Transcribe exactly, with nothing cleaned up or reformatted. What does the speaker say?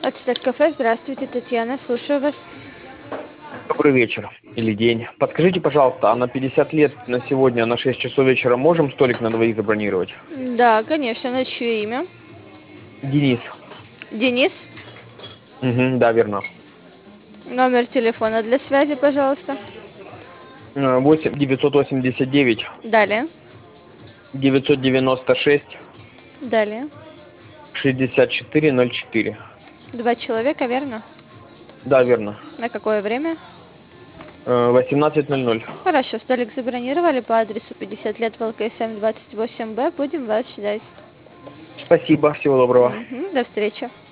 Ацетат кафе, здравствуйте, Татьяна, слушаю вас. Добрый вечер или день. Подскажите, пожалуйста, а на пятьдесят лет на сегодня на шесть часов вечера можем столик на двоих забронировать? Да, конечно, на чье имя? Денис. Денис? Угу, да, верно. Номер телефона для связи, пожалуйста. Э, восемь девятьсот восемьдесят девять Далее. девятьсот девяносто шесть Далее. шестьдесят четыре ноль четыре. Два человека, верно? Да, верно. На какое время? Э, восемнадцать ноль ноль. Хорошо, столик забронировали по адресу пятьдесят лет ВЛКСМ двадцать восемь Б. Будем вас ждать. Спасибо, всего доброго. Мгм, до встречи.